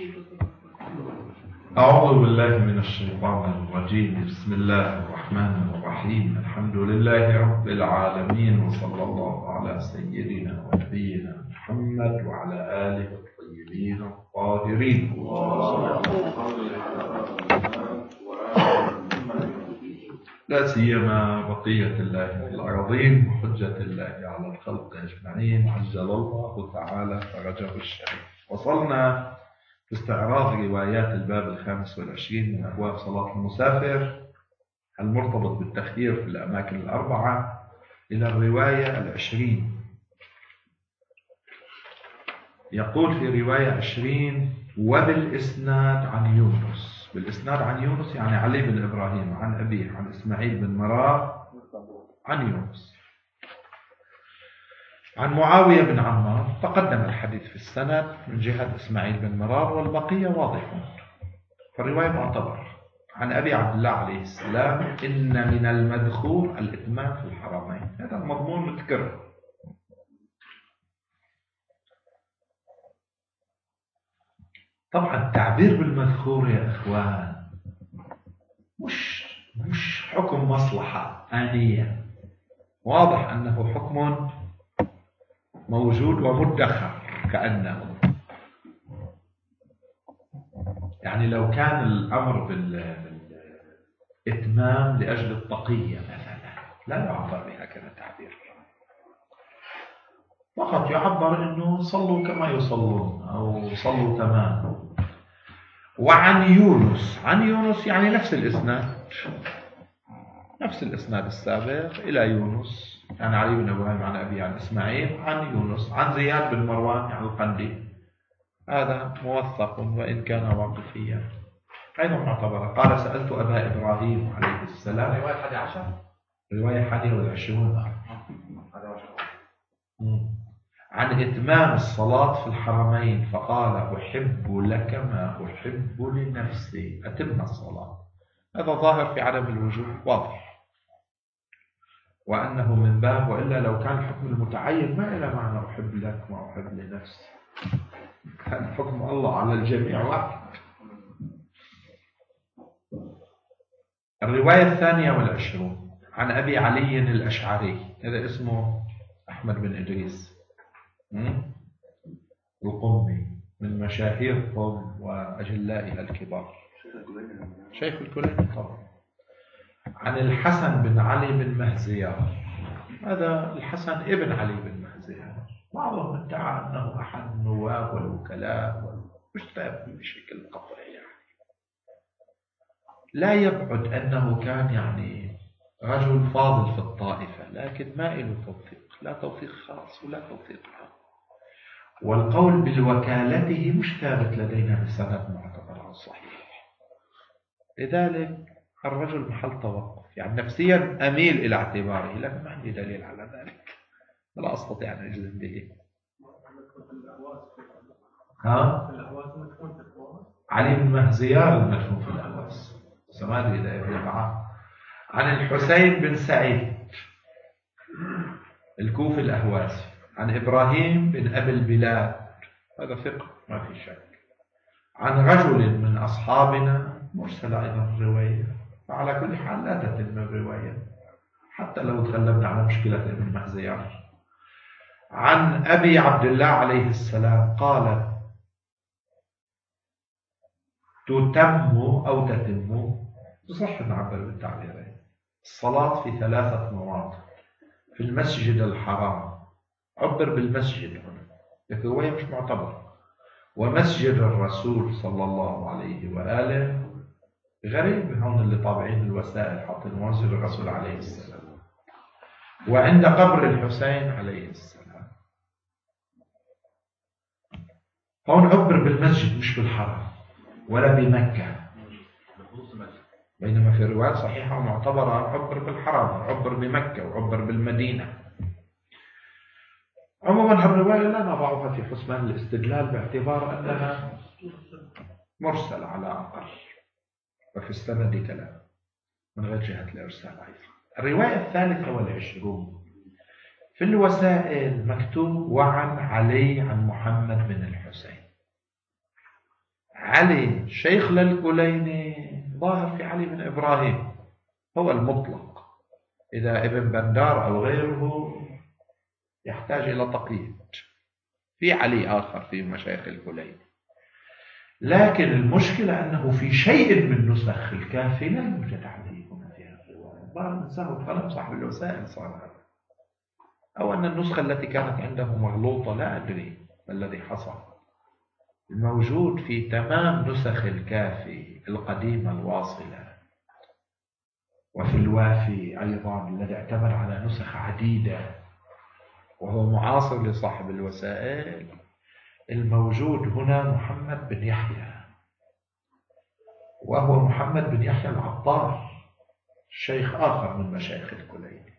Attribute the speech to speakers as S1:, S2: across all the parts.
S1: أعوذ بالله من الشيطان الرجيم. بسم الله الرحمن الرحيم. الحمد لله رب العالمين، وصلى الله على سيدنا ونبينا محمد وعلى آله الطيبين الطاهرين. لا سيما بقية الله في الأرضين وحجة الله على الخلق أجمعين، عجل الله تعالى فرجه الشريف. وصلنا في استعراض روايات الباب 25 من أبواب صلاة المسافر المرتبط بالتخيير في الأماكن الأربعة إلى الرواية 20. يقول في رواية 20: وبالإسناد عن يونس. بالإسناد عن يونس يعني علي بن إبراهيم عن أبيه عن إسماعيل بن مرار عن يونس عن معاوية بن عمار. تقدم الحديث في السند من جهة إسماعيل بن مرار والبقية واضحون، فالرواية معتبر. عن أبي عبد الله عليه السلام: إن من المذكور الإتمام في الحرمين. هذا المضمون متكرر. طبعا التعبير بالمذكور يا إخوان مش حكم مصلحة آنية، واضح أنه حكم موجود ومدخر، كأنه يعني لو كان الأمر بالإتمام لأجل التقية مثلا لا يعبر بهكذا تعبير، فقط يعبر أنه صلوا كما يصلون أو صلوا تمام. وعن يونس، عن يونس يعني نفس الإسناد السابق إلى يونس، عن علي بن إبراهيم عن أبي عن إسماعيل عن يونس عن زياد بن مروان عن القندي. هذا موثق وإن كان واقفيا، أيضا معتبر. قال: سألت أبا إبراهيم عليه السلام.
S2: رواية 11،
S1: رواية 21 عن إتمام الصلاة في الحرمين، فقال: أحب لك ما أحب لنفسي. أتم الصلاة. هذا ظاهر في عدم الوجوب، واضح، وأنه من باب، وإلا لو كان الحكم المتعين ما إلى معنى أحب لك ما أحب لنفسي، كان حكم الله على الجميع واحد. الرواية 22 عن أبي علي الأشعري. هذا اسمه أحمد بن إدريس القمي، من مشاهير قوم وأجلائها الكبار، شيخ الكليني طبعا. عن الحسن بن علي بن مهزيار. هذا الحسن ابن علي بن مهزيار، بعضهم ادعى أنه أحد النواب والوكلاء والمشتاب بشكل قطعي، يعني لا يبعد أنه كان يعني رجل فاضل في الطائفة، لكن ما له توثيق، لا توثيق خاص ولا توثيق عام. والقول بالوكالته مش ثابت لدينا بسند معتبر صحيح، لذلك الرجل محل توقف. يعني نفسيا أميل إلى اعتباره، لكن ما عندي دليل على ذلك، لا أستطيع أن أجزم به. علي بن مهزيار المدفون في الأهواز، سمادي إذا يبدأ معه. عن الحسين بن سعيد الكوفي الأهوازي عن إبراهيم بن أبي البلاد. هذا ثقة ما في شك. عن رجل من أصحابنا، مرسل أيضا الرواية، فعلى كل حال لا تتم الرواية حتى لو تغلبنا على مشكلة ابن مهزيار. عن أبي عبد الله عليه السلام قال: تتم أو تتم، صح نعبر بالتعبيرين. الصلاة في 3 مواضع: في المسجد الحرام، عبر بالمسجد هنا، لكن الرواية مش معتبرة، ومسجد الرسول صلى الله عليه وآله. غريب هون اللي طابعين الوسائل حاطين مسجد الرسول عليه السلام، وعند قبر الحسين عليه السلام. هون عبر بالمسجد مش بالحرم ولا بمكة، بينما في روايات صحيحة ومعتبرة عبر بالحرم، عبر بمكة، وعبر بالمدينة. عموما الرواية لا نضعها في حسبان الاستدلال باعتبار أنها مرسل على أقل، وفي السند كلام من غير جهة الإرسال أيضا. الرواية 23 في الوسائل مكتوب: وعن علي عن محمد بن الحسين. علي شيخ للكليني ظاهر في علي بن إبراهيم هو المطلق. إذا ابن بندار أو غيره يحتاج إلى تقييد. في علي آخر في مشايخ الكليني، لكن المشكلة أنه في شيء من نسخ الكافي لا يوجد علي هنا في الرواية. بعض نسخه قلم صاحب الوسائل صار هذا، أو أن النسخة التي كانت عنده مغلوطة، لا أدري ما الذي حصل. الموجود في تمام نسخ الكافي القديمة الواصلة، وفي الوافي أيضا الذي اعتمد على نسخ عديدة وهو معاصر لصاحب الوسائل، الموجود هنا محمد بن يحيى، وهو محمد بن يحيى العطار، شيخ آخر من مشايخ الكليني.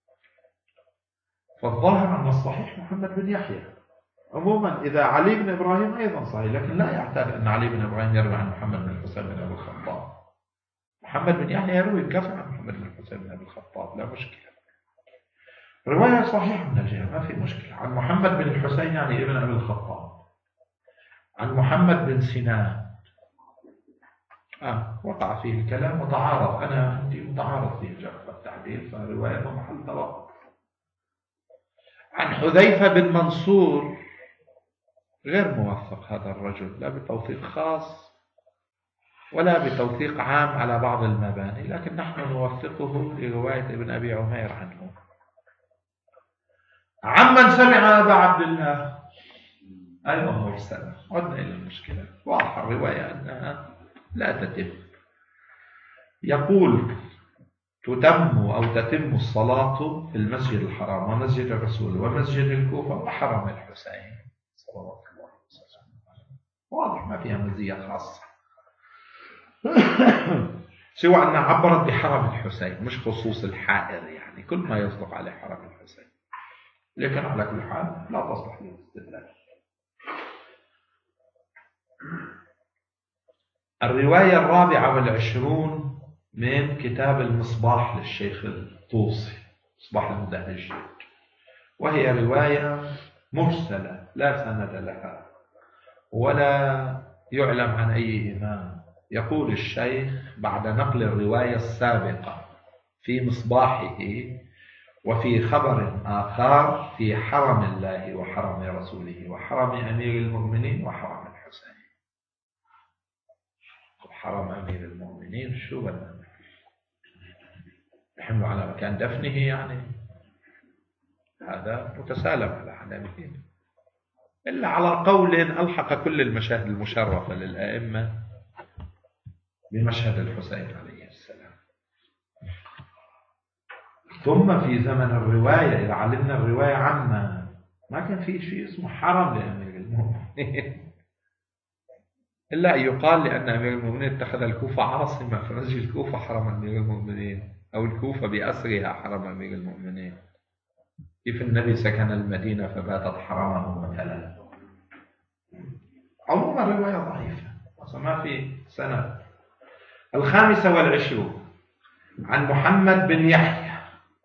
S1: فالظاهر أن الصحيح محمد بن يحيى. عموما إذا علي بن إبراهيم أيضا صحيح، لكن لا يعتاد أن علي بن إبراهيم يروي عن محمد بن الحسين بن أبي الخطاب. محمد بن يحيى يروي بكفي عن محمد بن الحسين بن أبي الخطاب، لا مشكلة. رواية صحيحة من الجهة، ما في مشكلة. عن محمد بن الحسين يعني ابن أبي الخطاب، عن محمد بن سنان وقع فيه الكلام وتعارض. أنا عندي متعارض فيه الجرح والتعديل، فروايته محل توقف. عن حذيفة بن منصور غير موثق هذا الرجل، لا بتوثيق خاص ولا بتوثيق عام على بعض المباني، لكن نحن نوثقه لرواية ابن أبي عمير عنه. عمن سمع أبا عبد الله أيضا مرسلة. عدنا إلى المشكلة، واضحة الرواية أنها لا تتم. يقول: تتم أو تتم الصلاة في المسجد الحرام ومسجد الرسول ومسجد الكوفة وحرم الحسين صلوات الله وسلامه عليه. واضح، ما فيها مزية خاصة سوى أنها عبرت بحرم الحسين، مش خصوص الحائر، يعني كل ما يصدق عليه حرم الحسين، لكن على كل حال لا تصلح للاستدلال. الرواية 24 من كتاب المصباح للشيخ الطوسي، مصباح المدهشين، وهي رواية مرسلة لا سند لها ولا يعلم عن أي إمام. يقول الشيخ بعد نقل الرواية السابقة في مصباحه: وفي خبر آخر في حرم الله وحرم رسوله وحرم أمير المؤمنين وحرم الحسين. حرم أمير المؤمنين شو بدنا نحمله على مكان دفنه؟ يعني هذا متسالم على عدمه، إلا على قول ألحق كل المشاهد المشرفة للأئمة بمشهد الحسين عليه السلام. ثم في زمن الرواية إذا علمنا الرواية عنا، ما كان في شيء اسمه حرم لأمير المؤمنين إلا أن يقال لأن أمير المؤمنين اتخذ الكوفة عاصمة، فمسجد الكوفة حرم أمير المؤمنين، أو الكوفة بأسرها حرم أمير المؤمنين. كيف النبي سكن المدينة فباتت حرمه مثلا. عموما الرواية ضعيفة، ما في سند. 25 عن محمد بن يحيى،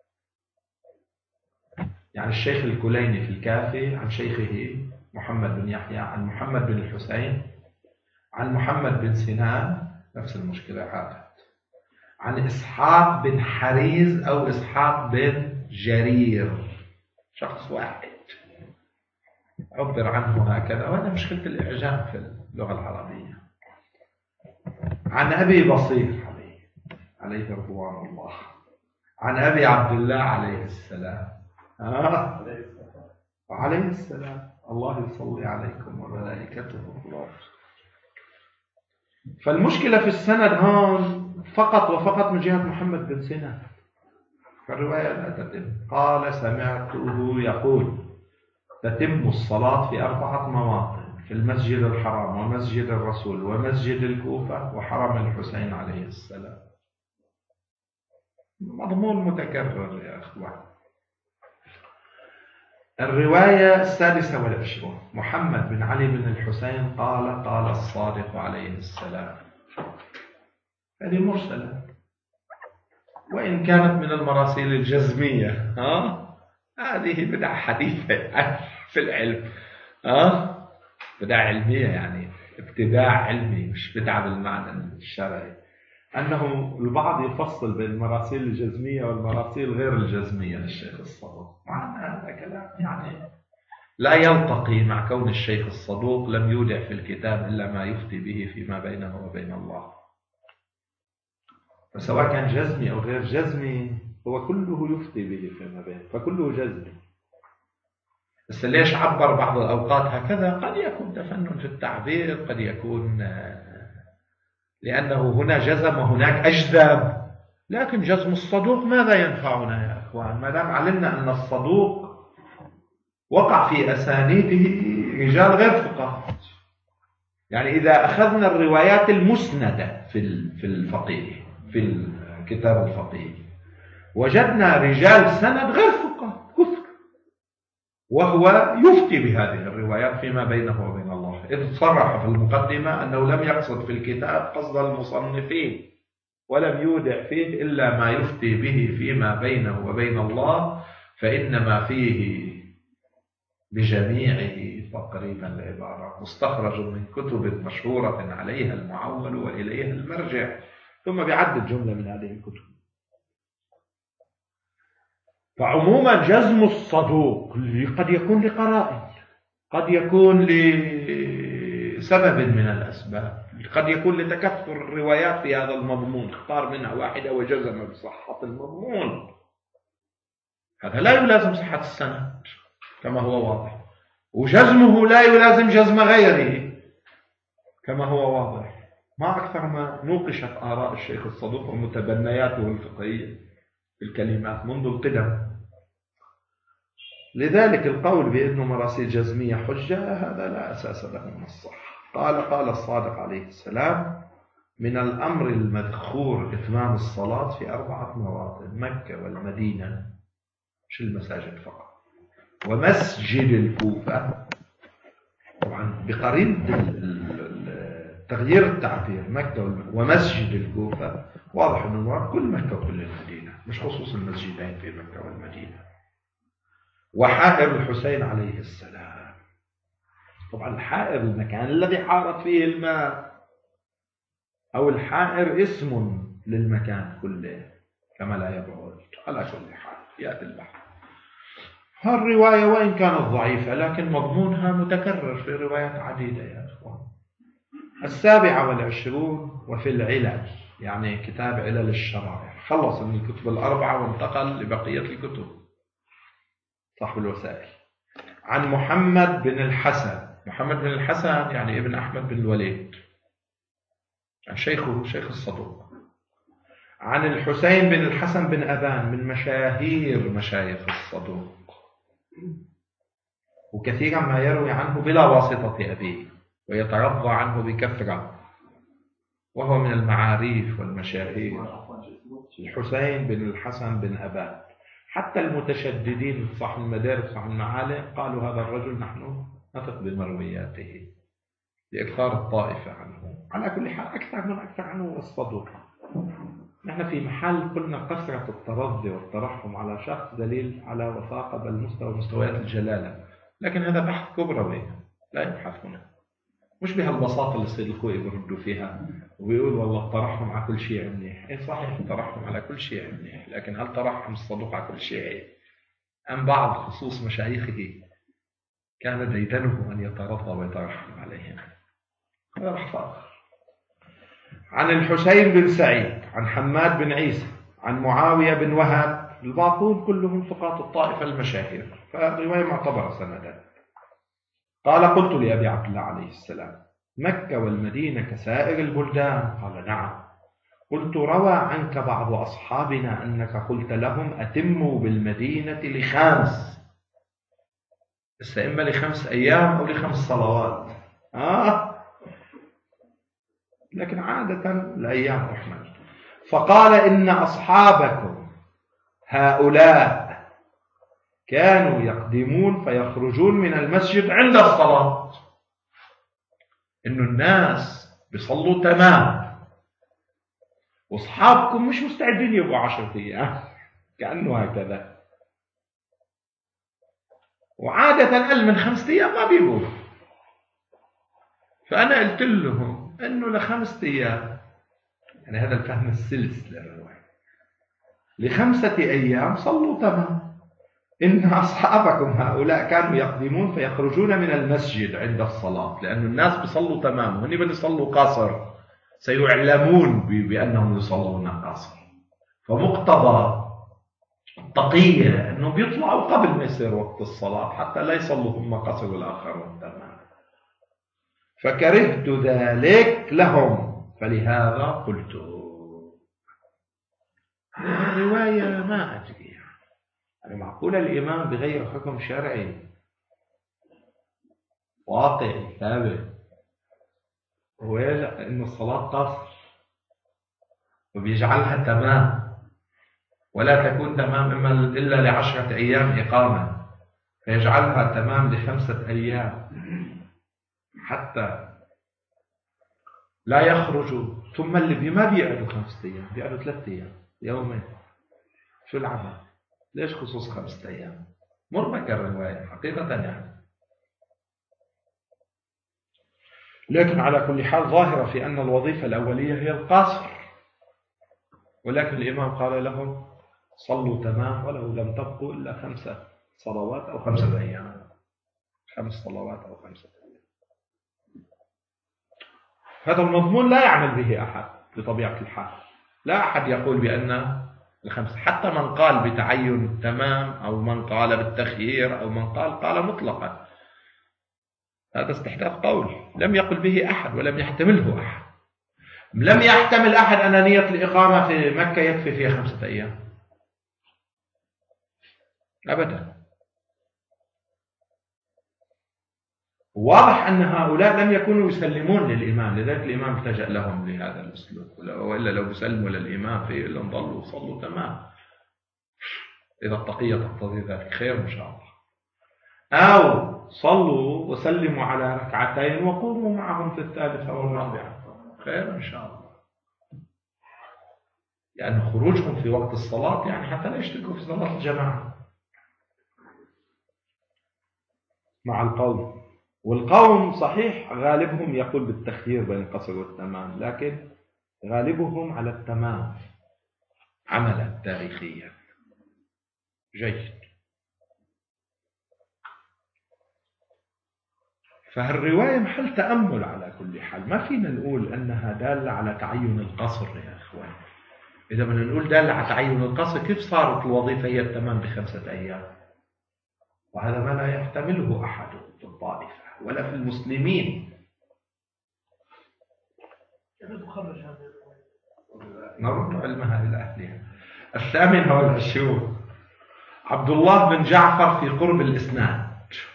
S1: يعني الشيخ الكليني في الكافي، عن شيخه محمد بن يحيى، عن محمد بن الحسين، عن محمد بن سنان، نفس المشكلة عادت، عن إسحاق بن حريز أو إسحاق بن جرير، شخص واحد عبر عنه هكذا، وهذا مشكلة الإعجام في اللغة العربية. عن أبي بصير عليه رضوان الله، عن أبي عبد الله عليه السلام وعليه السلام، الله يصلي عليكم وملائكته. فالمشكلة في السند هون فقط وفقط من جهة محمد بن سنان، فالرواية لا تتم. قال: سمعته يقول: تتم الصلاة في 4 مواطن، في المسجد الحرام ومسجد الرسول ومسجد الكوفة وحرم الحسين عليه السلام. مضمون متكرر يا أخوان. الرواية 26 محمد بن علي بن الحسين قال: قال الصادق عليه السلام. هذه مرسلة، وإن كانت من المراسيل الجزمية. هذه بدعة حديثة في العلم، بدعة علمية، يعني ابتداع علمي مش بدعة بالمعنى الشرعي، أنه البعض يفصل بين المراسيل الجزمية والمراسيل غير الجزمية للشيخ الصدوق، مع أن هذا كلام يعني لا يلتقي مع كون الشيخ الصدوق لم يودع في الكتاب إلا ما يفتي به فيما بينه وبين الله. فسواء كان جزمي أو غير جزمي هو كله يفتي به فيما بينه، فكله جزمي. بس ليش عبر بعض الأوقات هكذا؟ قد يكون تفنن في التعبير، قد يكون لأنه هنا جزم وهناك أجزم. لكن جزم الصدوق ماذا ينفعنا يا أخوان ما دام علمنا أن الصدوق وقع في أسانيده رجال غير ثقات. يعني إذا أخذنا الروايات المسندة في الفقيه في الكتاب الفقيه وجدنا رجال سند غير ثقات كثر، وهو يفتي بهذه الروايات فيما بينه وبين الله، إذ صرح في المقدمة أنه لم يقصد في الكتاب قصد المصنفين ولم يودع فيه إلا ما يفتي به فيما بينه وبين الله، فإنما فيه بجميعه تقريبا العبارة مستخرج من كتب مشهورة عليها المعول وإليها المرجع، ثم بعدد جملة من هذه الكتب. فعموما جزم الصدوق قد يكون لقرائن، قد يكون لسبب من الأسباب، قد يكون لتكثر الروايات في هذا المضمون، اختار منها واحدة وجزم بصحة المضمون. هذا لا يلازم صحة السند كما هو واضح، وجزمه لا يلازم جزم غيره كما هو واضح. ما أكثر ما نوقشت آراء الشيخ الصدوق ومتبنياته الفقهية في الكلمات منذ القدم. لذلك القول بأنه مراسيل جزمية حجة هذا لا أساس له من الصحة. قال الصادق عليه السلام: من الأمر المذخور إتمام الصلاة في 4 مواطن: مكة والمدينة، مش المساجد فقط، ومسجد الكوفة. طبعا بقرينة تغيير التعبير مكة ومسجد الكوفة واضح أن المراد كل مكة وكل المدينة، مش خصوص المسجدين في مكة والمدينة. وحائر الحسين عليه السلام. طبعا الحائر المكان الذي حارت فيه الماء، أو الحائر اسم للمكان كله كما لا يبعد. على كل حال يأتي البحث. هالرواية وإن كانت ضعيفة لكن مضمونها متكرر في روايات عديدة يا أخوان. 27 وفي العلل، يعني كتاب علل الشرائع، خلص من الكتب 4 وانتقل لبقية الكتب صاحب الوسائل. عن محمد بن الحسن، محمد بن الحسن يعني ابن أحمد بن الوليد، يعني شيخه شيخ الصدوق. عن الحسين بن الحسن بن أبان من مشاهير مشايخ الصدوق، وكثيرا ما يروي عنه بلا واسطة أبيه ويترضى عنه بكثرة، وهو من المعاريف والمشاهير. الحسين بن الحسن بن أبان، حتى المتشددين صاحب المدارس صاحب المعالم قالوا هذا الرجل نحن نثق بمروياته لإكثار الطائفة عنه. على كل حال أكثر عنه الصدوق. نحن في محل قلنا كثرة الترضي والترحم على شخص دليل على وثاقة بل مستويات الجلالة، لكن هذا بحث كبروي لا يبحث هنا، مش بهالبساطة اللي السيد الخوئي بردوا فيها وبيقول والله الترحم على كل شيء منيح. إيه صحيح الترحم على كل شيء منيح، لكن هل ترحم الصدوق على كل شيء؟ أم بعض خصوص مشايخه كان ديدنه أن يترضى ويترحم عليهم؟ هذا بحث آخر. عن الحسين بن سعيد، عن حماد بن عيسى، عن معاوية بن وهب، الباقون كلهم ثقات الطائفة المشاهير، فالرواية معتبرة سندا. قال: قلت لأبي عبد الله عليه السلام: مكة والمدينة كسائر البلدان؟ قال: نعم. قلت: روى عنك بعض أصحابنا أنك قلت لهم أتموا بالمدينة ل5، إما ل5 أيام أو ل5 صلوات. لكن عادة الأيام أحمد. فقال: إن أصحابكم هؤلاء كانوا يقدمون فيخرجون من المسجد عند الصلاة. إنه الناس بيصلوا تمام، وأصحابكم مش مستعدين يبقوا 10 أيام، كأنه هكذا. وعادة أقل من 5 أيام ما بيبقوا. فأنا قلت لهم إنه ل5 أيام، يعني هذا الفهم السلس للرواية، ل5 أيام صلوا تمام. إن أصحابكم هؤلاء كانوا يقدمون فيخرجون من المسجد عند الصلاة، لأن الناس بيصلوا تمام وهن بيصلوا قاصر، سيعلمون بأنهم يصلون قاصر. فمقتضى التقية أنه بيطلعوا قبل ما يصير وقت الصلاة حتى لا يصلوا هم قاصر والآخرون تمام. فكرهت ذلك لهم، فلهذا قلت. الرواية ما أدري، يعني معقولة الإمام بغير حكم شرعي واقعي ثابت هو إن الصلاة قصر وبيجعلها تمام، ولا تكون تمام إلا ل10 أيام إقامة، فيجعلها تمام ل5 أيام حتى لا يخرجوا. ثم اللي ما بيقعدوا 5 أيام بيقعدوا 3 أيام يومين، شو العمل؟ ليش خصوص 5 أيام؟ مربكة الرواية حقيقة يعني. لكن على كل حال ظاهرة في أن الوظيفة الأولية هي القاصر، ولكن الإمام قال لهم صلوا تمام ولو لم تبقوا إلا 5 صلوات أو 5 أيام، 5 صلوات أو 5 أيام. هذا المضمون لا يعمل به أحد بطبيعة الحال، لا أحد يقول بأن ال5، حتى من قال بتعين تمام أو من قال بالتخيير أو من قال مطلقا، هذا استحداث قول لم يقل به أحد ولم يحتمله أحد. لم يحتمل أحد أن نية الإقامة في مكة يكفي فيها 5 أيام أبدا. واضح أن هؤلاء لم يكونوا يسلمون للإمام، لذلك الإمام التجأ لهم بهذا الأسلوب، وإلا لو يسلموا للإمام في إلا ضلوا صلوا تمام، إذا التقية تقتضي ذلك خير إن شاء الله. أو صلوا وسلموا على 2 وقوموا معهم في 3 والرابعة خير إن شاء الله. يعني خروجهم في وقت الصلاة يعني حتى لا يشتركوا في صلاة الجماعة مع القوم. والقوم صحيح غالبهم يقول بالتخيير بين القصر والتمام، لكن غالبهم على التمام عملا تاريخيا. جيد. فهالرواية محل تأمل على كل حال. ما فينا نقول أنها دالة على تعين القصر يا أخوان. إذا بدنا نقول دالة على تعين القصر، كيف صارت الوظيفة هي التمام ب5 أيام؟ وهذا ما لا يحتمله أحد في الطائفة ولا في المسلمين. نرد علمها إلى أهلها. 28 عبد الله بن جعفر في قرب الإسناد.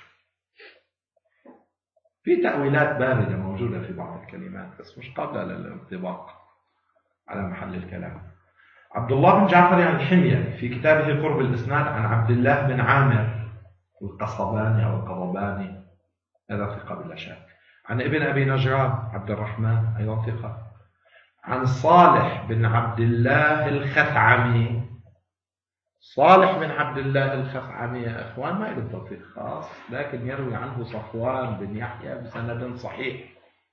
S1: في تأويلات باردة موجودة في بعض الكلمات بس مش قابلة للانطباق على محل الكلام. عبد الله بن جعفر يعني الحميري في كتابه قرب الإسناد عن عبد الله بن عامر القصباني أو القضباني، هذا ثقة بلا شك. عن ابن أبي نجار عبد الرحمن أيضا ثقة. عن صالح بن عبد الله الخثعمي. صالح بن عبد الله الخثعمي يا أخوان ما له توثيق خاص، لكن يروي عنه صفوان بن يحيى بسند صحيح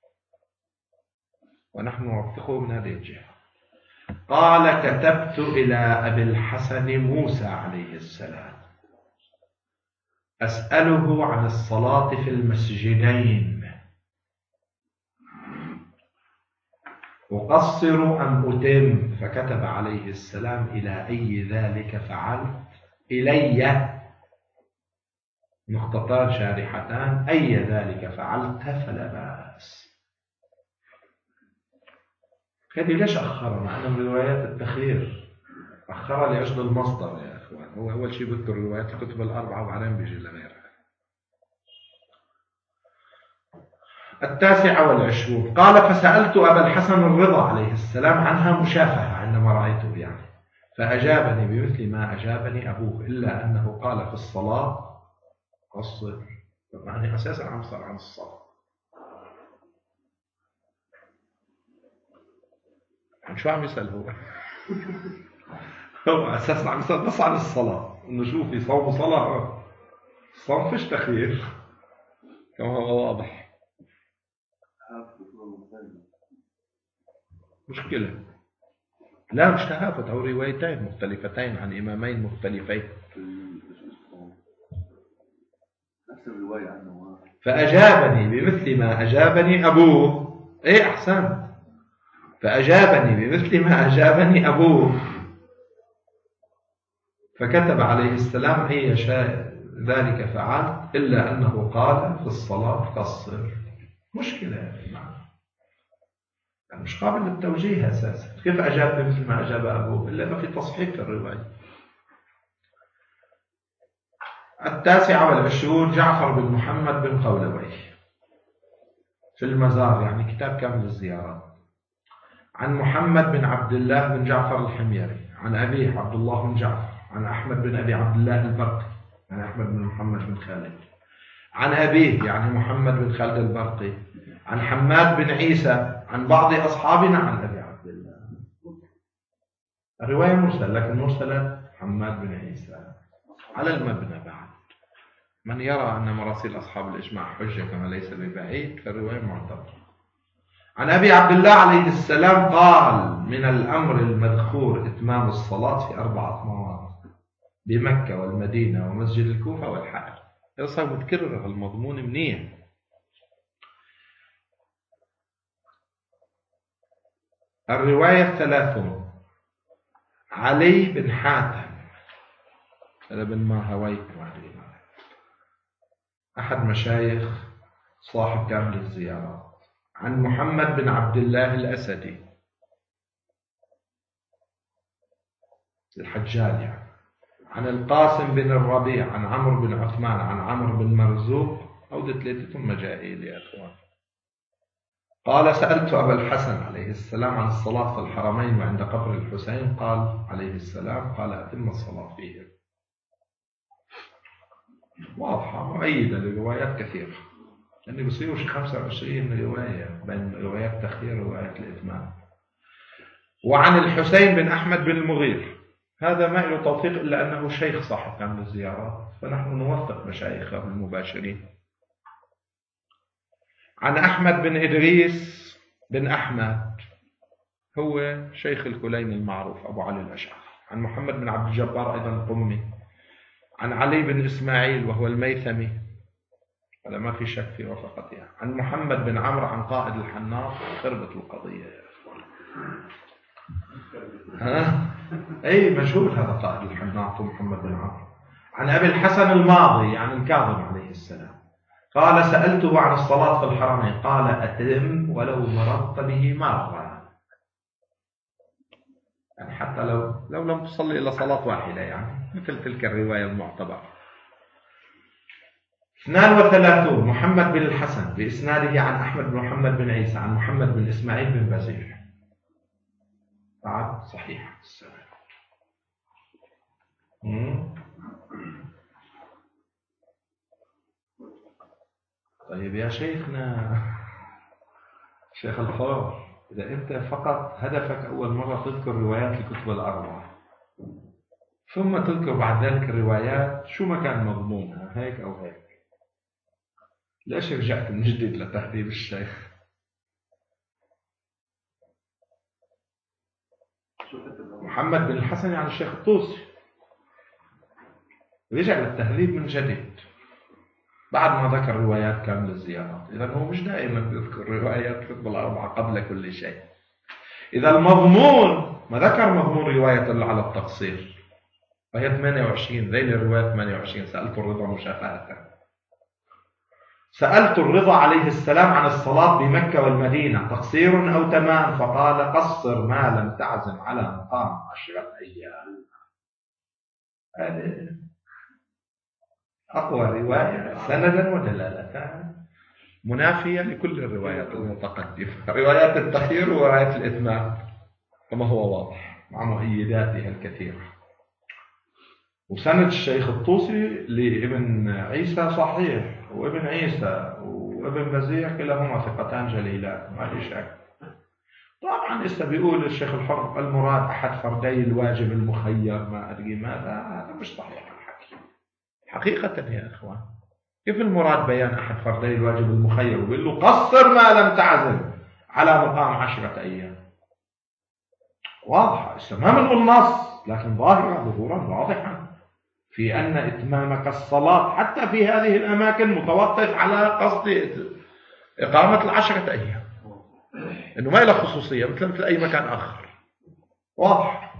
S1: ونحن نوثقه من هذه الجهة. قال كتبت إلى أبي الحسن موسى عليه السلام أسأله عن الصلاة في المسجدين، أقصر أم أتم؟ فكتب عليه السلام إلى أي ذلك فعلت؟ إلي نقطتان شارحتان، أي ذلك فعلت فلا بأس. هذه ليش أخرها؟ مع أنه من روايات التخيير أخرها لأجل المصدر يا أخوان. هو أول شيء بذكر روايات الكتب ال4 وبعدين بيجي لغيرها. 29 قال فسألت أبا الحسن الرضا عليه السلام عنها مشافهة عندما رأيته يعني، فأجابني بمثل ما أجابني أبوه، إلا أنه قال في الصلاة قصر، يعني أساسا عم صار عن الصلاة، يعني شو عم يسأل هو؟ هو أساسا عم يسأل بس عن الصلاة، إنه شو في صوم صلاة؟ الصوم فيش تخيير كما هو واضح. مشكلة. لا مش تهافت، أو روايتين مختلفتين عن إمامين مختلفين.
S2: نفس الرواية عنه.
S1: فأجابني بمثل ما أجابني أبوه. إيه أحسن. فأجابني بمثل ما أجابني أبوه، فكتب عليه السلام أي شاء ذلك فعلت، إلا أنه قال في الصلاة قصر. مشكلة يا جماعة، يعني مش قابل للتوجيه أساسا. كيف أجاب بمثل ما أجاب أبوه إلا ما في تصحيح في الرواية. 29 جعفر بن محمد بن قولوي في المزار، يعني كتاب كامل الزيارات. عن محمد بن عبد الله بن جعفر الحميري عن أبيه عبد الله بن جعفر عن أحمد بن أبي عبد الله البرقي عن أحمد بن محمد بن خالد عن أبيه يعني محمد بن خالد البرقي عن حماد بن عيسى عن بعض أصحابنا عن أبي عبد الله. الرواية مرسل، لكن مرسلة حماد بن عيسى على المبنى. بعد من يرى أن مراسيل أصحاب الإجماع حجة كما ليس ببعيد، فالرواية معتبرة. عن أبي عبد الله عليه السلام قال: من الأمر المذكور إتمام الصلاة في 4 مواضع بمكة والمدينة ومسجد الكوفة والحائل. يصير متكرر المضمون منيح. الرواية 30 علي بن حاتم بن ماهوي أحد مشايخ صاحب كامل الزيارات. عن محمد بن عبد الله الأسدي الحجاج يعني. عن القاسم بن الربيع عن عمرو بن عثمان عن عمرو بن مرزوق، أو 3 مجاهيل يا أخوان. قال: سألت أبا الحسن عليه السلام عن الصلاة في الحرمين وعند قبر الحسين، قال عليه السلام: قال أتم الصلاة فيهم. واضحة مؤيدة لروايات كثيرة، لأنه بصيروا 25 رواية بين روايات تخيير وروايات الإتمام. وعن الحسين بن أحمد بن المغير، هذا ما له توثيق إلا أنه شيخ صاحب كامل الزيارات، فنحن نوثق مشايخه المباشرين. عن أحمد بن إدريس بن أحمد، هو شيخ الكلين المعروف أبو علي الأشعري. عن محمد بن عبد الجبار أيضا قمي. عن علي بن إسماعيل وهو الميثمي، هذا ما في شك في وفقتها. عن محمد بن عمرو عن قائد الحناط. خربت القضية يا أخوان. أي مجهول هذا قائد الحناط محمد بن عمرو. عن أبي الحسن الماضي عن الكاظم عليه السلام قال: سألته عن الصلاة في الحرمين، قال: أتم ولو مرضت به مرة، يعني حتى لو لم تصلي إلا صلاة واحدة، يعني مثل تلك الرواية المعتبرة. 32 محمد بن الحسن بإسناده عن أحمد بن محمد بن عيسى عن محمد بن إسماعيل بن بزير، بعد صحيح السنة. طيب يا شيخنا شيخ الفار، إذا أنت فقط هدفك أول مرة تذكر روايات الكتب الأربعة، ثم تذكر بعد ذلك الروايات شو ما كان مضمونها هيك أو هيك، ليش رجعت من جديد لتهذيب الشيخ؟ محمد بن الحسن يعني الشيخ الطوسي، رجع للتهذيب من جديد بعد ما ذكر روايات كامل الزيارات. إذا هو مش دائما يذكر روايات الكتب الأربعة قبل كل شيء. إذا المضمون ما ذكر مضمون رواية على التقصير، فهي 28 ذيل الرواية 28. سألت الرضا مشافهة. سألت الرضا عليه السلام عن الصلاة بمكة والمدينة تقصير أو تمام، فقال: قصر ما لم تعزم على مقام 10 أيام. هذه أقوى رواية سندا ودلالة، منافية لكل الروايات المتقدمة، روايات التخيير وروايات الإتمام كما هو واضح مع مؤيداتها الكثيرة. وسند الشيخ الطوسي لابن عيسى صحيح، وابن عيسى وابن بزيع كلاهما ثقتان جليلان ما في شك. طبعا إسا بيقول الشيخ الحر المراد أحد فردي الواجب المخير ما أدري ماذا، هذا مش صحيح الحكي حقيقة يا إخوان. كيف المراد بيان أحد فردي الواجب المخير ويقول له قصر ما لم تعزم على مقام 10 أيام؟ واضحة، ما بنقول نص، لكن ظاهرة ظهورا واضحا في أن إتمامك الصلاة حتى في هذه الأماكن متوقف على قصد إقامة 10 أيام، إنه ما له خصوصية مثل أي مكان آخر. واضح.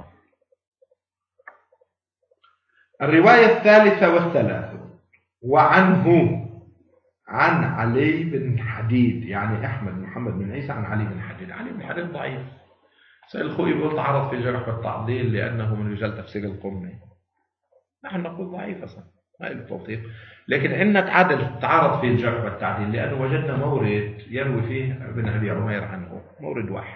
S1: الرواية 33 وعنه عن علي بن حديد، يعني أحمد محمد بن عيسى عن علي بن حديد. علي بن حديد ضعيف، سيد الخوئي بيقول تعرض في الجرح والتعديل لأنه من رجال تفسير القمي. نحن نقول ضعيف أصلا ما له توثيق، لكن عندنا تعرض في الجرح والتعديل لأنه وجدنا مورد يروي فيه ابن أبي عمير عنه، مورد واحد.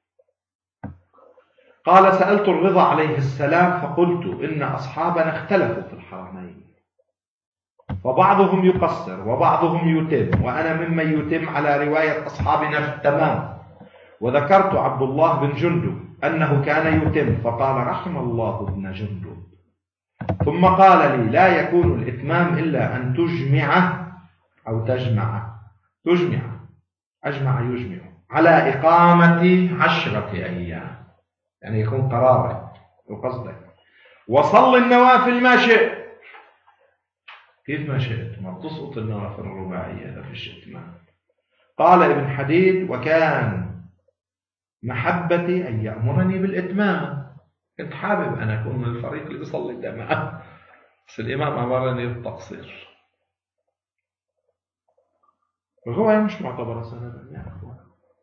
S1: قال سألت الرضا عليه السلام فقلت إن أصحابنا اختلفوا في الحرمين، فبعضهم يقصر وبعضهم يتم، وأنا ممن يتم على رواية أصحابنا في التمام. وذكرت عبد الله بن جندب أنه كان يتم، فقال رحم الله ابن جندب. ثم قال لي لا يكون الإتمام إلا أن تجمع أو تجمع أجمع يجمع على إقامة 10 أيام، يعني يكون قرارك وقصدك. وصل النوافل ما شئت. كيف ما شئت؟ ما بتسقط النوافل الرباعية، لا فيش إتمام. قال ابن حديد وكان محبتي أن يأمرني بالإتمام، كنت حابب أن أكون من الفريق اللي بيصلي الجماعة، بس الإمام أمرني بالتقصير. الرواية مش معتبرة سندا يا أخوان،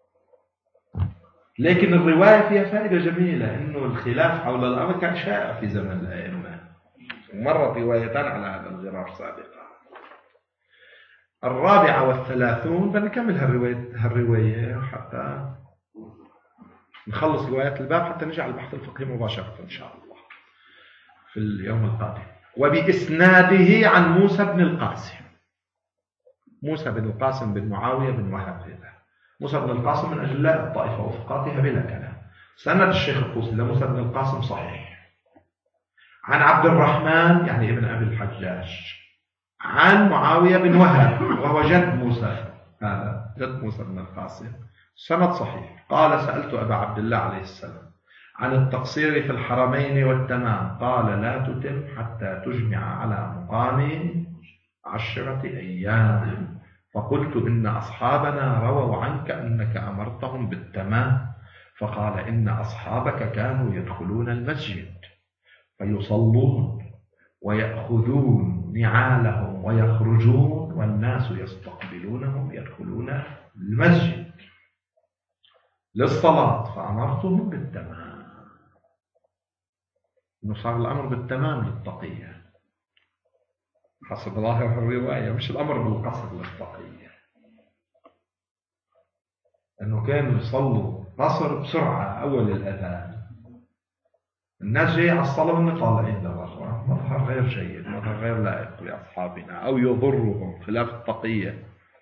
S1: لكن الرواية فيها فائدة جميلة، إنه الخلاف حول الأمر كان شائع في زمن الأئمة، ومرت روايتان على هذا الغرار سابقا. 34 بنكمل هالرواية حتى نخلص روايات الباب، حتى نجي على البحث الفقهي مباشرة إن شاء الله في اليوم القادم. وبإسناده عن موسى بن القاسم. موسى بن القاسم بن معاوية بن وهب. موسى بن القاسم من أجلاء الطائفة وفقاتها بلا كلام. سند الشيخ الطوسي لموسى بن القاسم صحيح. عن عبد الرحمن يعني ابن أبي الحجاج عن معاوية بن وهب وهو جد موسى، هذا جد موسى بن القاسم، سند صحيح. قال سألت أبا عبد الله عليه السلام عن التقصير في الحرمين والتمام، قال لا تتم حتى تجمع على مقام 10 أيام. فقلت إن أصحابنا رووا عنك أنك أمرتهم بالتمام، فقال إن أصحابك كانوا يدخلون المسجد فيصلون ويأخذون نعالهم ويخرجون والناس يستقبلونهم يدخلون المسجد للصلاة، فأمرتهم بالتمام. إنه صار الأمر بالتمام للتقية حسب ظاهر الرواية، مش الأمر بالقصر للتقية، إنه كانوا يصلوا قصر بسرعة أول الأذان، الناس جاية على الصلاة وإن طالعين لبرا، مظهر غير جيد، مظهر غير لائق بأصحابنا أو يضرهم خلاف التقية.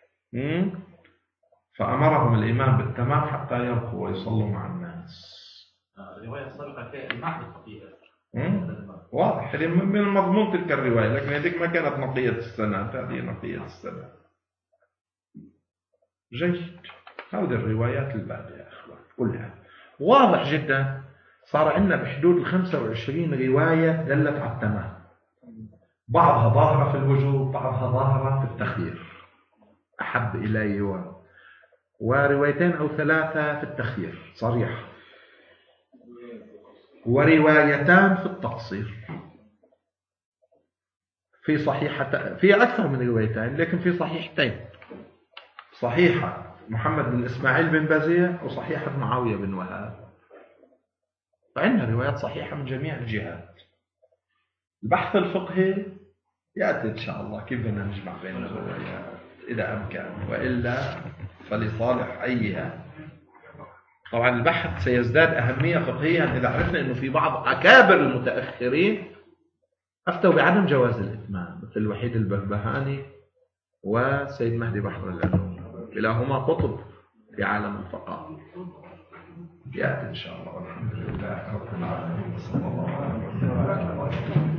S1: فأمرهم الإمام بالتمام حتى يبقوا ويصلوا مع الناس.
S3: الرواية السابقة فيها المعنى التقية.
S1: واضح من مضمون تلك الرواية، لكن هذيك ما كانت نقية السنة، هذه نقية السنة. جيد. هذه الروايات الباقية يا أخوان كلها واضح جدا. صار عندنا بحدود 25 رواية دلت على التمام، بعضها ظاهرة في الوجوب، بعضها ظاهرة في التخيير أحب إلي، وروايتين أو 3 في التخيير صريح، وروايتان في التقصير. في صحيحة في أكثر من روايتين، لكن في صحيحتين، صحيحة محمد بن إسماعيل بن بزيع وصحيحة معاوية بن وهاب. فعندنا روايات صحيحة من جميع الجهات. البحث الفقهي يأتي إن شاء الله كيف بدنا نجمع بين الروايات إذا أمكن، وإلا فلصالح أيها. طبعا البحث سيزداد أهمية فقهيا إذا عرفنا أنه في بعض أكابر المتأخرين أفتوا بعدم جواز الإتمام، مثل الوحيد البربهاني وسيد مهدي بحر العلوم، كلاهما قطب في عالم الفقه. يأتي إن شاء الله. والحمد لله رب العالمين، صلى الله عليه وسلم.